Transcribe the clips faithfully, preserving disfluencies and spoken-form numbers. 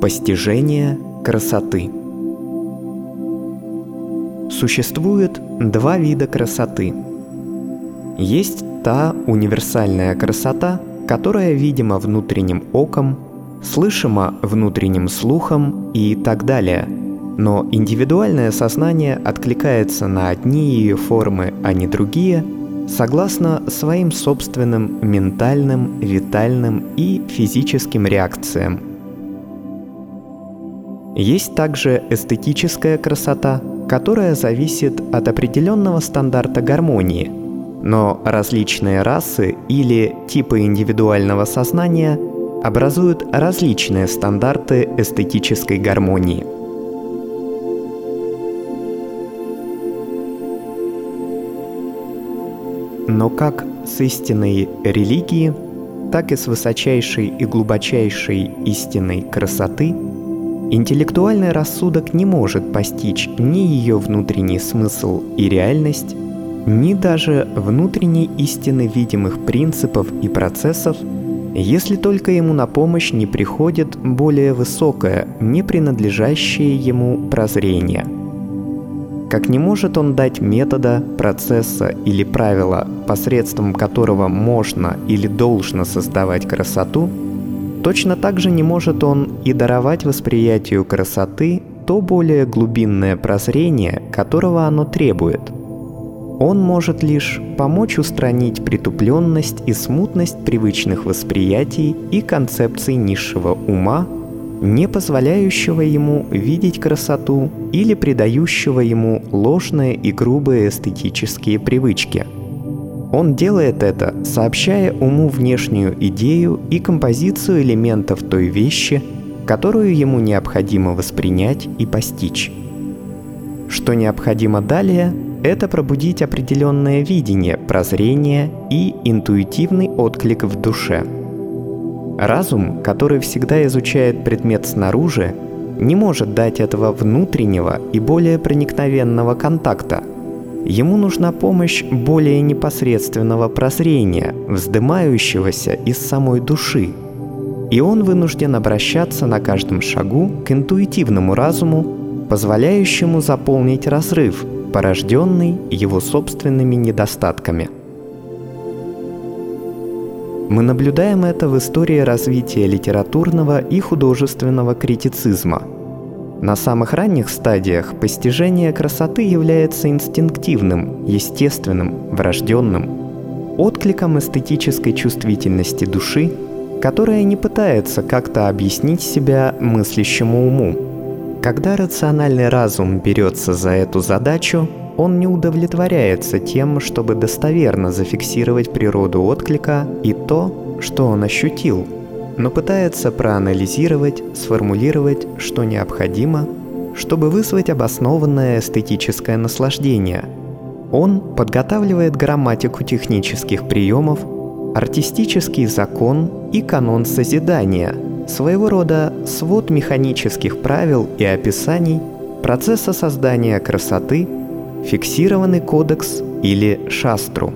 Постижение красоты. Существует два вида красоты. Есть та универсальная красота, которая видима внутренним оком, слышима внутренним слухом и так далее. Но индивидуальное сознание откликается на одни ее формы, а не другие, согласно своим собственным ментальным, витальным и физическим реакциям. Есть также эстетическая красота, которая зависит от определенного стандарта гармонии, но различные расы или типы индивидуального сознания образуют различные стандарты эстетической гармонии. Но как с истинной религии, так и с высочайшей и глубочайшей истинной красоты интеллектуальный рассудок не может постичь ни ее внутренний смысл и реальность, ни даже внутренней истины видимых принципов и процессов, если только ему на помощь не приходит более высокое, не принадлежащее ему прозрение. Как не может он дать метода, процесса или правила, посредством которого можно или должно создавать красоту, точно так же не может он и даровать восприятию красоты то более глубинное прозрение, которого оно требует. Он может лишь помочь устранить притупленность и смутность привычных восприятий и концепций низшего ума, не позволяющего ему видеть красоту или придающего ему ложные и грубые эстетические привычки. Он делает это, сообщая уму внешнюю идею и композицию элементов той вещи, которую ему необходимо воспринять и постичь. Что необходимо далее, это пробудить определенное видение, прозрение и интуитивный отклик в душе. Разум, который всегда изучает предмет снаружи, не может дать этого внутреннего и более проникновенного контакта. Ему нужна помощь более непосредственного прозрения, вздымающегося из самой души, и он вынужден обращаться на каждом шагу к интуитивному разуму, позволяющему заполнить разрыв, порожденный его собственными недостатками. Мы наблюдаем это в истории развития литературного и художественного критицизма. На самых ранних стадиях постижение красоты является инстинктивным, естественным, врожденным, откликом эстетической чувствительности души, которая не пытается как-то объяснить себя мыслящему уму. Когда рациональный разум берется за эту задачу, он не удовлетворяется тем, чтобы достоверно зафиксировать природу отклика и то, что он ощутил, но пытается проанализировать, сформулировать, что необходимо, чтобы вызвать обоснованное эстетическое наслаждение. Он подготавливает грамматику технических приемов, артистический закон и канон созидания, своего рода свод механических правил и описаний процесса создания красоты, фиксированный кодекс или шастру.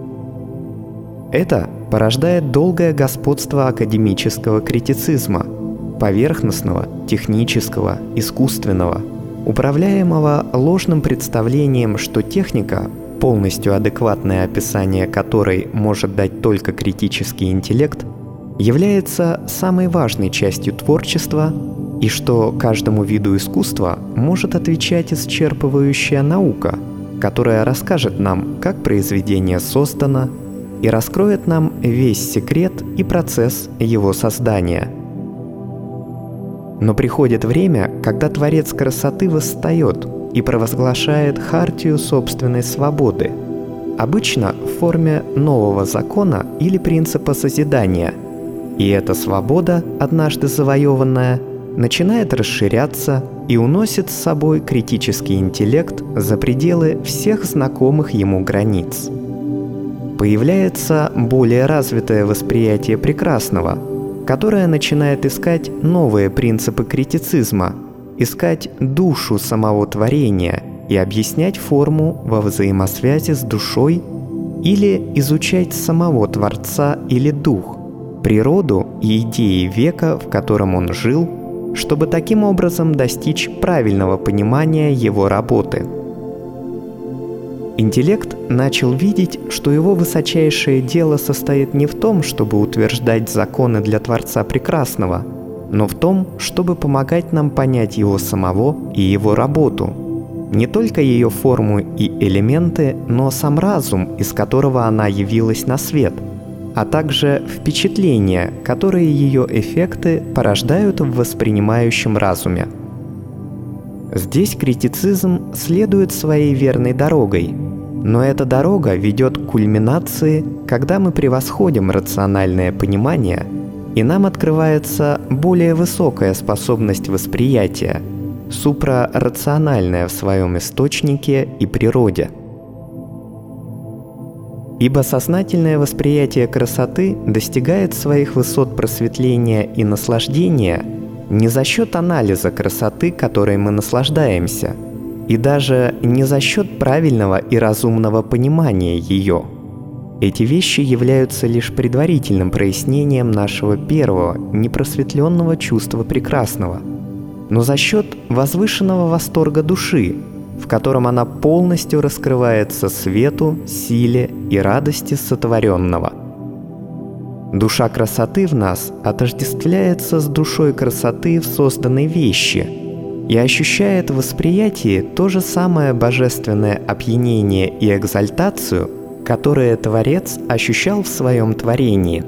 Это порождает долгое господство академического критицизма, поверхностного, технического, искусственного, управляемого ложным представлением, что техника, полностью адекватное описание которой может дать только критический интеллект, является самой важной частью творчества, и что каждому виду искусства может отвечать исчерпывающая наука, которая расскажет нам, как произведение создано, и раскроет нам весь секрет и процесс его создания. Но приходит время, когда Творец красоты восстает и провозглашает хартию собственной свободы, обычно в форме нового закона или принципа созидания, и эта свобода, однажды завоеванная, начинает расширяться и уносит с собой критический интеллект за пределы всех знакомых ему границ. Появляется более развитое восприятие прекрасного, которое начинает искать новые принципы критицизма, искать душу самого творения и объяснять форму во взаимосвязи с душой или изучать самого Творца или Дух, природу и идеи века, в котором он жил, чтобы таким образом достичь правильного понимания его работы. Интеллект начал видеть, что его высочайшее дело состоит не в том, чтобы утверждать законы для Творца Прекрасного, но в том, чтобы помогать нам понять его самого и его работу, не только ее форму и элементы, но сам разум, из которого она явилась на свет, а также впечатления, которые ее эффекты порождают в воспринимающем разуме. Здесь критицизм следует своей верной дорогой, но эта дорога ведет к кульминации, когда мы превосходим рациональное понимание, и нам открывается более высокая способность восприятия, супрарациональная в своем источнике и природе. Ибо сознательное восприятие красоты достигает своих высот просветления и наслаждения не за счет анализа красоты, которой мы наслаждаемся, и даже не за счет правильного и разумного понимания ее. Эти вещи являются лишь предварительным прояснением нашего первого, непросветленного чувства прекрасного, но за счет возвышенного восторга души, в котором она полностью раскрывается свету, силе и радости сотворенного. Душа красоты в нас отождествляется с душой красоты в созданной вещи и ощущает в восприятии то же самое божественное опьянение и экзальтацию, которое Творец ощущал в своем творении.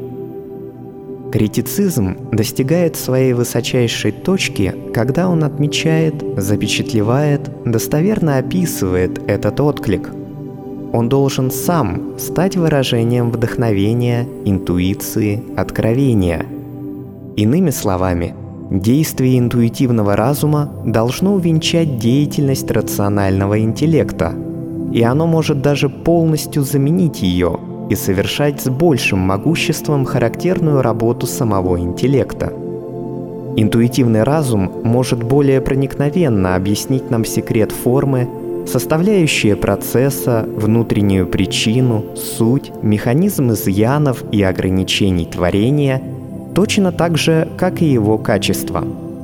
Критицизм достигает своей высочайшей точки, когда он отмечает, запечатлевает, достоверно описывает этот отклик. Он должен сам стать выражением вдохновения, интуиции, откровения. Иными словами, действие интуитивного разума должно увенчать деятельность рационального интеллекта, и оно может даже полностью заменить ее и совершать с большим могуществом характерную работу самого интеллекта. Интуитивный разум может более проникновенно объяснить нам секрет формы, составляющие процесса, внутреннюю причину, суть, механизм изъянов и ограничений творения, точно так же, как и его качество.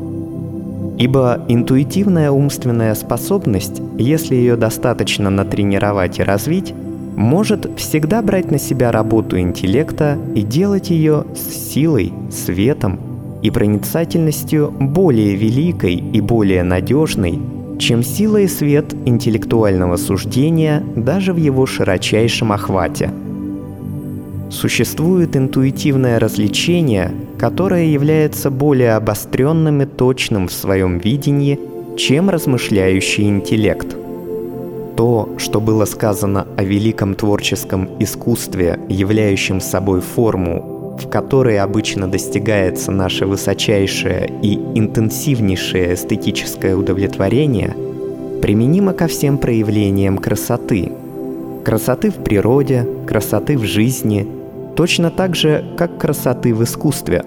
Ибо интуитивная умственная способность, если ее достаточно натренировать и развить, может всегда брать на себя работу интеллекта и делать ее с силой, светом и проницательностью более великой и более надежной, чем сила и свет интеллектуального суждения даже в его широчайшем охвате. Существует интуитивное развлечение, которое является более обостренным и точным в своем видении, чем размышляющий интеллект. То, что было сказано о великом творческом искусстве, являющем собой форму, в которой обычно достигается наше высочайшее и интенсивнейшее эстетическое удовлетворение, применимо ко всем проявлениям красоты. Красоты в природе, красоты в жизни, точно так же, как красоты в искусстве.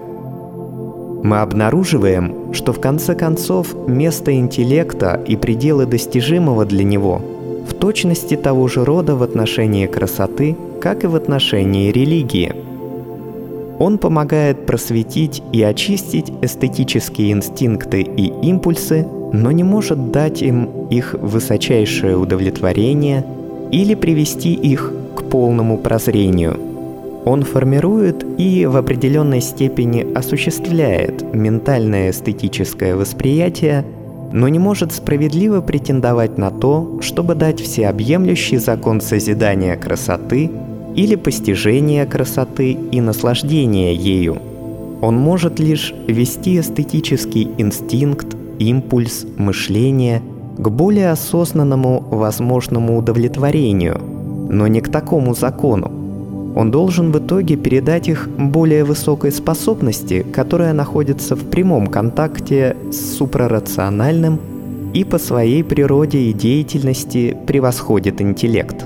Мы обнаруживаем, что в конце концов место интеллекта и пределы достижимого для него в точности того же рода в отношении красоты, как и в отношении религии. Он помогает просветить и очистить эстетические инстинкты и импульсы, но не может дать им их высочайшее удовлетворение или привести их к полному прозрению. Он формирует и в определенной степени осуществляет ментальное эстетическое восприятие, но не может справедливо претендовать на то, чтобы дать всеобъемлющий закон созидания красоты или постижения красоты и наслаждения ею. Он может лишь вести эстетический инстинкт, импульс, мышление к более осознанному возможному удовлетворению, но не к такому закону. Он должен в итоге передать их более высокой способности, которая находится в прямом контакте с супрарациональным и по своей природе и деятельности превосходит интеллект.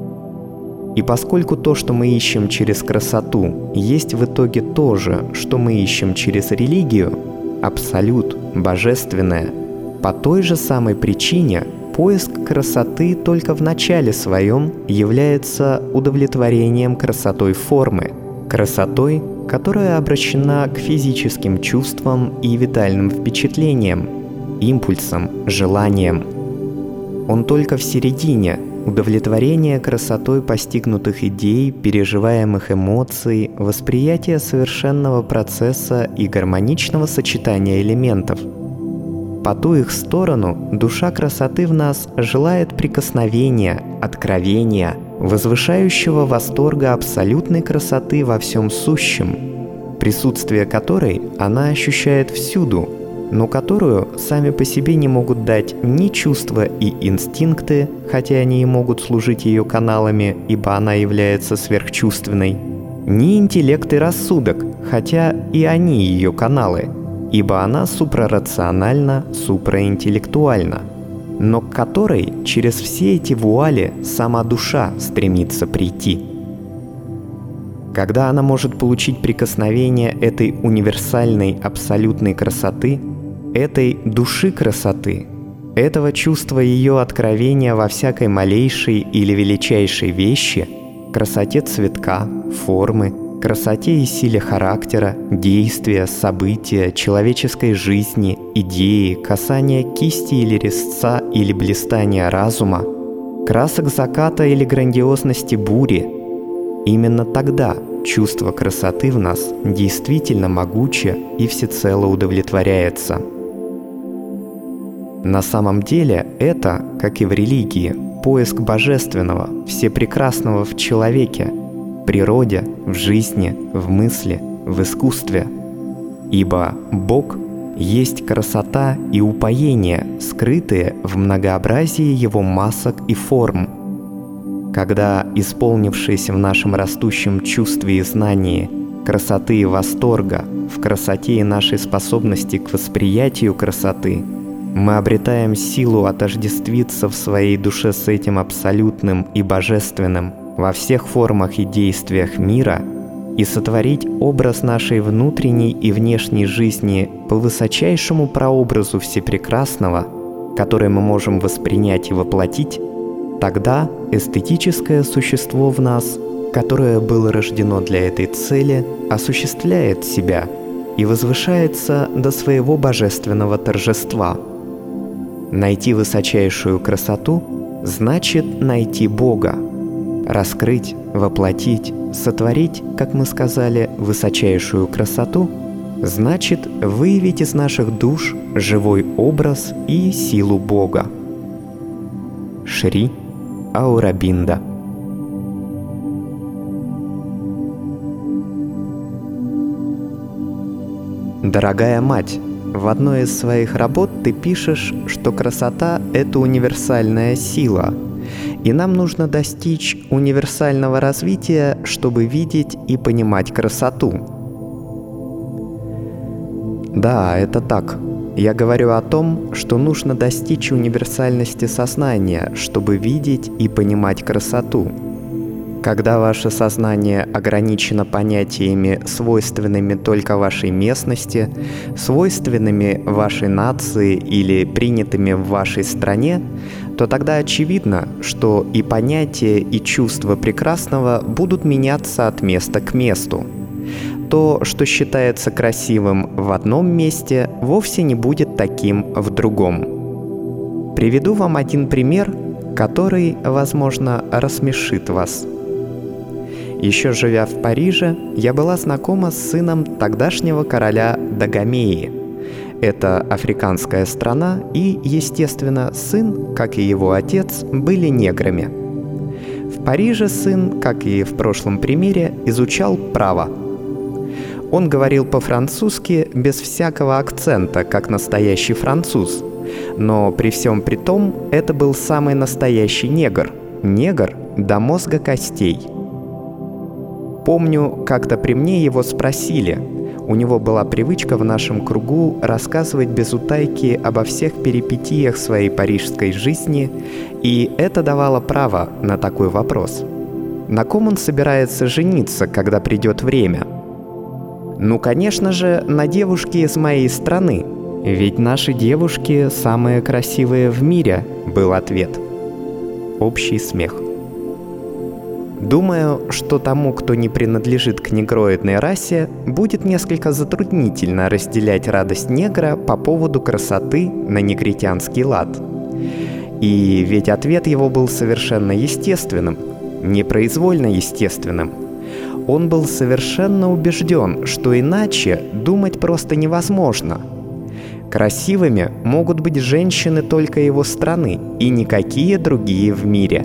И поскольку то, что мы ищем через красоту, есть в итоге то же, что мы ищем через религию, абсолют, божественное, по той же самой причине поиск красоты только в начале своем является удовлетворением красотой формы, красотой, которая обращена к физическим чувствам и витальным впечатлениям, импульсам, желаниям. Он только в середине – удовлетворение красотой постигнутых идей, переживаемых эмоций, восприятие совершенного процесса и гармоничного сочетания элементов. По ту их сторону душа красоты в нас желает прикосновения, откровения, возвышающего восторга абсолютной красоты во всем сущем, присутствие которой она ощущает всюду, но которую сами по себе не могут дать ни чувства и инстинкты, хотя они и могут служить ее каналами, ибо она является сверхчувственной, ни интеллект и рассудок, хотя и они ее каналы, ибо она супрарациональна, супраинтеллектуальна, но к которой через все эти вуали сама душа стремится прийти. Когда она может получить прикосновение этой универсальной абсолютной красоты, этой души красоты, этого чувства ее откровения во всякой малейшей или величайшей вещи, красоте цветка, формы, красоте и силе характера, действия, события, человеческой жизни, идеи, касания кисти или резца или блистания разума, красок заката или грандиозности бури, именно тогда чувство красоты в нас действительно могуче и всецело удовлетворяется. На самом деле это, как и в религии, поиск божественного, всепрекрасного в человеке, природе, в жизни, в мысли, в искусстве. Ибо Бог есть красота и упоение, скрытые в многообразии Его масок и форм. Когда, исполнившись в нашем растущем чувстве и знании красоты и восторга, в красоте и нашей способности к восприятию красоты, мы обретаем силу отождествиться в своей душе с этим абсолютным и божественным во всех формах и действиях мира и сотворить образ нашей внутренней и внешней жизни по высочайшему прообразу Всепрекрасного, который мы можем воспринять и воплотить, тогда эстетическое существо в нас, которое было рождено для этой цели, осуществляет себя и возвышается до своего божественного торжества. Найти высочайшую красоту значит найти Бога. Раскрыть, воплотить, сотворить, как мы сказали, высочайшую красоту значит выявить из наших душ живой образ и силу Бога. Шри Аурабинда. Дорогая мать, в одной из своих работ ты пишешь, что красота – это универсальная сила, и нам нужно достичь универсального развития, чтобы видеть и понимать красоту. Да, это так. Я говорю о том, что нужно достичь универсальности сознания, чтобы видеть и понимать красоту. Когда ваше сознание ограничено понятиями, свойственными только вашей местности, свойственными вашей нации или принятыми в вашей стране, то тогда очевидно, что и понятия, и чувства прекрасного будут меняться от места к месту. То, что считается красивым в одном месте, вовсе не будет таким в другом. Приведу вам один пример, который, возможно, рассмешит вас. Еще живя в Париже, я была знакома с сыном тогдашнего короля Дагомеи. Это африканская страна, и, естественно, сын, как и его отец, были неграми. В Париже сын, как и в прошлом примере, изучал право. Он говорил по-французски без всякого акцента, как настоящий француз, но при всем при том это был самый настоящий негр, негр до мозга костей. Помню, как-то при мне его спросили. У него была привычка в нашем кругу рассказывать без утайки обо всех перипетиях своей парижской жизни, и это давало право на такой вопрос. На ком он собирается жениться, когда придет время? Ну, конечно же, на девушке из моей страны, ведь наши девушки самые красивые в мире, был ответ. Общий смех. Думаю, что тому, кто не принадлежит к негроидной расе, будет несколько затруднительно разделять радость негра по поводу красоты на негритянский лад. И ведь ответ его был совершенно естественным, непроизвольно естественным. Он был совершенно убежден, что иначе думать просто невозможно. Красивыми могут быть женщины только его страны и никакие другие в мире.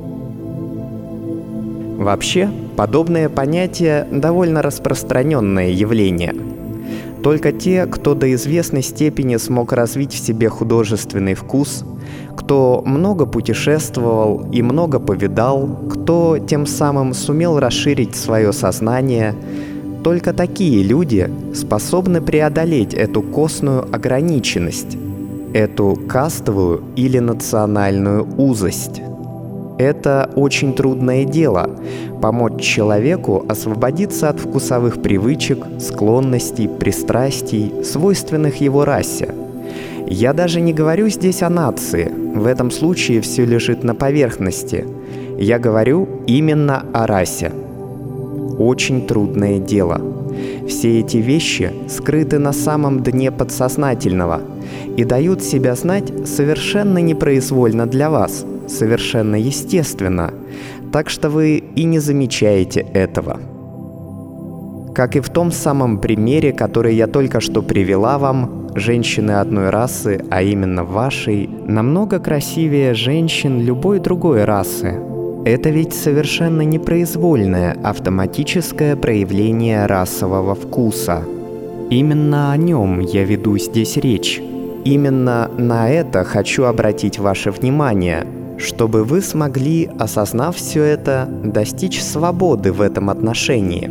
Вообще, подобное понятие довольно распространенное явление. Только те, кто до известной степени смог развить в себе художественный вкус, кто много путешествовал и много повидал, кто тем самым сумел расширить свое сознание, только такие люди способны преодолеть эту косную ограниченность, эту кастовую или национальную узость. Это очень трудное дело – помочь человеку освободиться от вкусовых привычек, склонностей, пристрастий, свойственных его расе. Я даже не говорю здесь о нации, в этом случае все лежит на поверхности. Я говорю именно о расе. Очень трудное дело. Все эти вещи скрыты на самом дне подсознательного и дают себя знать совершенно непроизвольно для вас, совершенно естественно, так что вы и не замечаете этого. Как и в том самом примере, который я только что привела вам, женщины одной расы, а именно вашей, намного красивее женщин любой другой расы. Это ведь совершенно непроизвольное автоматическое проявление расового вкуса. Именно о нем я веду здесь речь. Именно на это хочу обратить ваше внимание, чтобы вы смогли, осознав все это, достичь свободы в этом отношении.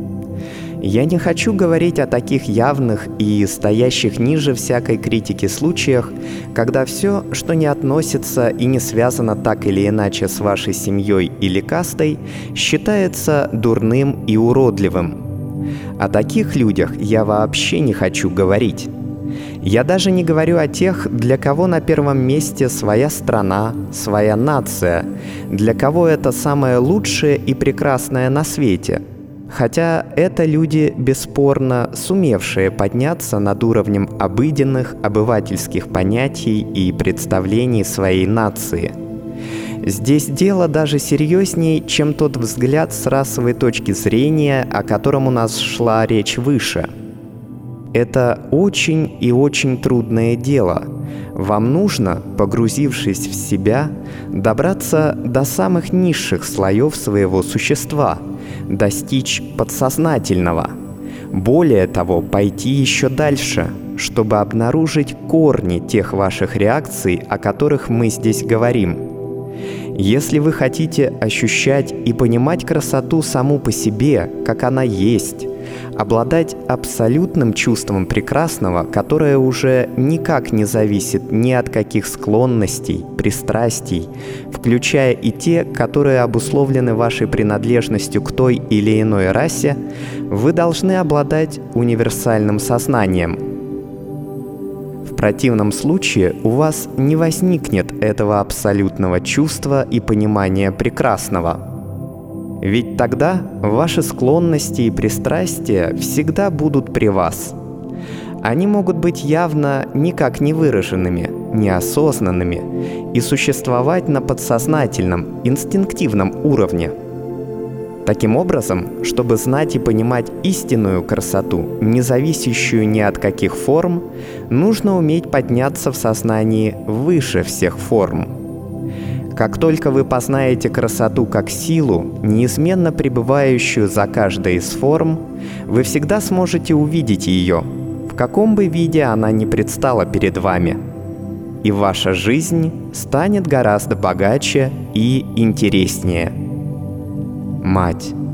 Я не хочу говорить о таких явных и стоящих ниже всякой критики случаях, когда все, что не относится и не связано так или иначе с вашей семьей или кастой, считается дурным и уродливым. О таких людях я вообще не хочу говорить. Я даже не говорю о тех, для кого на первом месте своя страна, своя нация, для кого это самое лучшее и прекрасное на свете. Хотя это люди, бесспорно, сумевшие подняться над уровнем обыденных, обывательских понятий и представлений своей нации. Здесь дело даже серьезнее, чем тот взгляд с расовой точки зрения, о котором у нас шла речь выше. Это очень и очень трудное дело. Вам нужно, погрузившись в себя, добраться до самых низших слоев своего существа, достичь подсознательного. Более того, пойти еще дальше, чтобы обнаружить корни тех ваших реакций, о которых мы здесь говорим. Если вы хотите ощущать и понимать красоту саму по себе, как она есть, обладать абсолютным чувством прекрасного, которое уже никак не зависит ни от каких склонностей, пристрастий, включая и те, которые обусловлены вашей принадлежностью к той или иной расе, вы должны обладать универсальным сознанием. В противном случае у вас не возникнет этого абсолютного чувства и понимания прекрасного. Ведь тогда ваши склонности и пристрастия всегда будут при вас. Они могут быть явно никак не выраженными, неосознанными и существовать на подсознательном, инстинктивном уровне. Таким образом, чтобы знать и понимать истинную красоту, не зависящую ни от каких форм, нужно уметь подняться в сознании выше всех форм. Как только вы познаете красоту как силу, неизменно пребывающую за каждой из форм, вы всегда сможете увидеть ее, в каком бы виде она ни предстала перед вами. И ваша жизнь станет гораздо богаче и интереснее. Мать.